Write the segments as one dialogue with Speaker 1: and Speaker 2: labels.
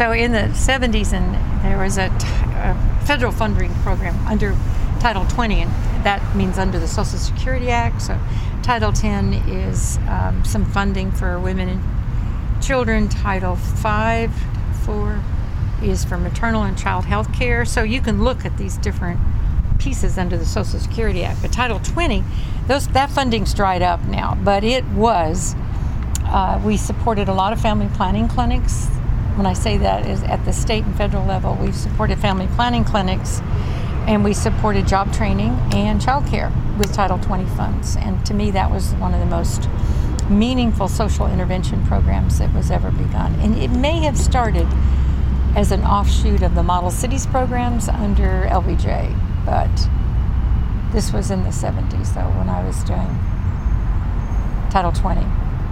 Speaker 1: So in the 70s, and there was a federal funding program under Title 20, and that means under the Social Security Act. So Title 10 is some funding for women and children. Title 4 is for maternal and child health care. So you can look at these different pieces under the Social Security Act. But Title 20, that funding's dried up now. But it was, we supported a lot of family planning clinics. When I say that, is at the state and federal level, we've supported family planning clinics, and we supported job training and child care with Title 20 funds. And to me, that was one of the most meaningful social intervention programs that was ever begun. And it may have started as an offshoot of the Model Cities programs under LBJ, but this was in the 70s, though, when I was doing Title 20.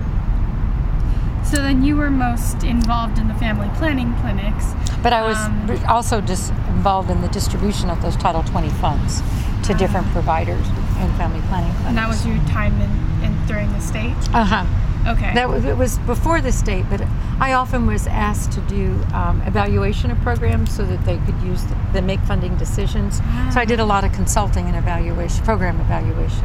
Speaker 2: So then you were most involved in the family planning clinics.
Speaker 1: But I was also just involved in the distribution of those Title 20 funds to different providers and family planning clinics.
Speaker 2: And that was your time in during the state?
Speaker 1: Uh-huh.
Speaker 2: Okay.
Speaker 1: It was before the state, but I often was asked to do evaluation of programs so that they could use the make funding decisions. Ah. So I did a lot of consulting and evaluation, program evaluation.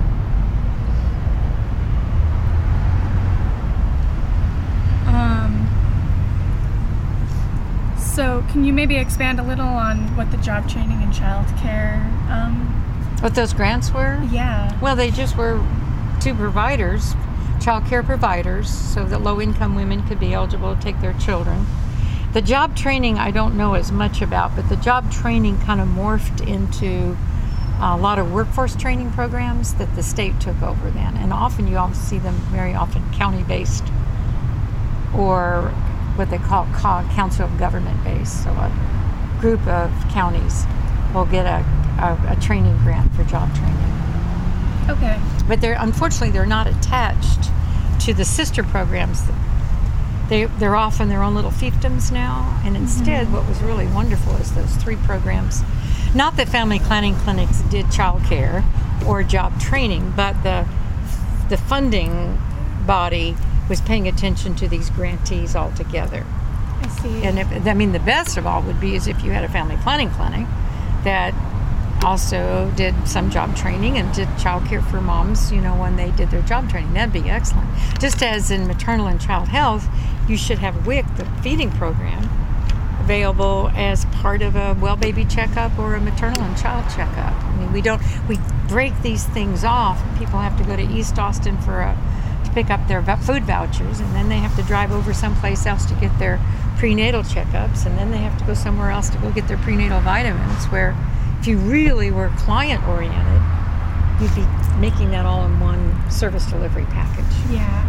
Speaker 2: So can you maybe expand a little on what the job training and child care...
Speaker 1: What those grants were?
Speaker 2: Yeah.
Speaker 1: Well, they just were to providers, child care providers, so that low-income women could be eligible to take their children. The job training I don't know as much about, but the job training kind of morphed into a lot of workforce training programs that the state took over then. And often you all see them very often county-based or what they call council of government based. So a group of counties will get a training grant for job training.
Speaker 2: Okay.
Speaker 1: But unfortunately they're not attached to the sister programs. They're often their own little fiefdoms now, and instead what was really wonderful is those three programs. Not that family planning clinics did child care or job training, but the funding body was paying attention to these grantees altogether.
Speaker 2: I see.
Speaker 1: And the best of all would be is if you had a family planning clinic that also did some job training and did child care for moms, when they did their job training. That'd be excellent. Just as in maternal and child health, you should have WIC, the feeding program, available as part of a well baby checkup or a maternal and child checkup. We break these things off. People have to go to East Austin to pick up their food vouchers, and then they have to drive over someplace else to get their prenatal checkups, and then they have to go somewhere else to go get their prenatal vitamins, where if you really were client-oriented, you'd be making that all in one service delivery package.
Speaker 2: Yeah.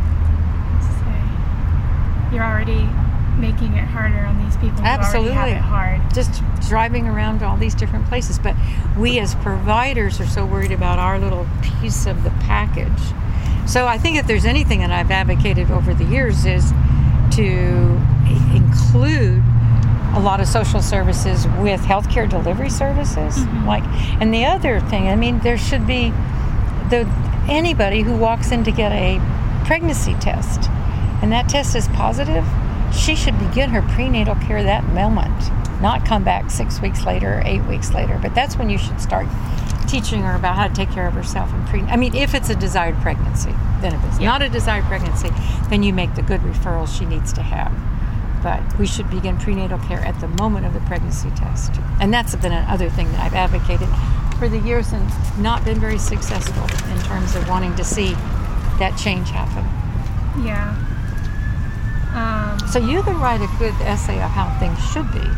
Speaker 2: You're already making it harder on these people who
Speaker 1: Absolutely.
Speaker 2: already have it hard.
Speaker 1: Just driving around to all these different places. But we as providers are so worried about our little piece of the package. So I think if there's anything that I've advocated over the years is to include a lot of social services with healthcare delivery services. And the other thing, there should be anybody who walks in to get a pregnancy test and that test is positive, she should begin her prenatal care that moment, not come back 6 weeks later or 8 weeks later. But that's when you should start teaching her about how to take care of herself if it's a desired pregnancy. Then if it's not a desired pregnancy, then you make the good referrals she needs to have. But we should begin prenatal care at the moment of the pregnancy test. And that's been another thing that I've advocated for the years and not been very successful in terms of wanting to see that change happen.
Speaker 2: Yeah.
Speaker 1: So you can write a good essay of how things should be.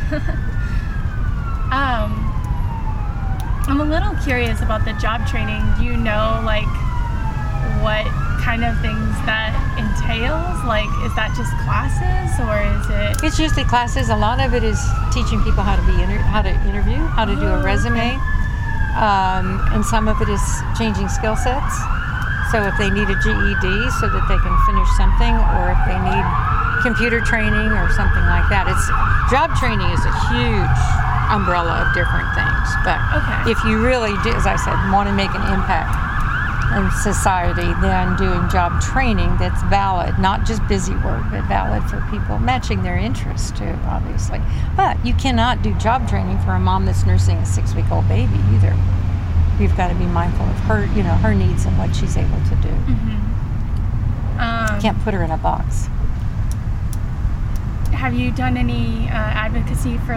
Speaker 2: I'm a little curious about the job training. Do you know, what kind of things that entails? Is that just classes, or is it?
Speaker 1: It's usually classes. A lot of it is teaching people how to interview, how to do a resume, and some of it is changing skill sets. So if they need a GED so that they can finish something, or if they need computer training or something like that. Job training is a huge umbrella of different things. But if you really do, as I said, want to make an impact in society than doing job training that's valid, not just busy work, but valid for people, matching their interests too, obviously. But you cannot do job training for a mom that's nursing a 6-week-old baby either. You've got to be mindful of her, her needs and what she's able to do.
Speaker 2: Mm-hmm.
Speaker 1: Can't put her in a box.
Speaker 2: Have you done any advocacy for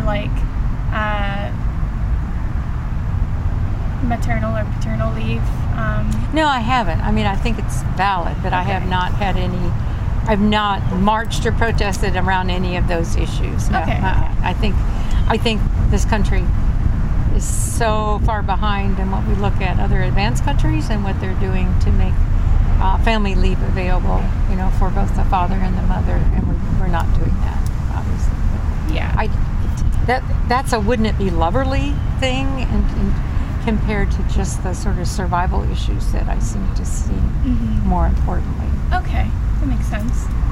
Speaker 2: maternal or paternal leave?
Speaker 1: No, I haven't. I mean, I think it's valid, but I have not had any. I've not marched or protested around any of those issues. No.
Speaker 2: Okay.
Speaker 1: I think this country is so far behind in what we look at other advanced countries and what they're doing to make family leave available, for both the father and the mother, and we're not doing that, obviously.
Speaker 2: Yeah.
Speaker 1: That's a wouldn't it be loverly thing, and compared to just the sort of survival issues that I seem to see more importantly.
Speaker 2: Okay, that makes sense.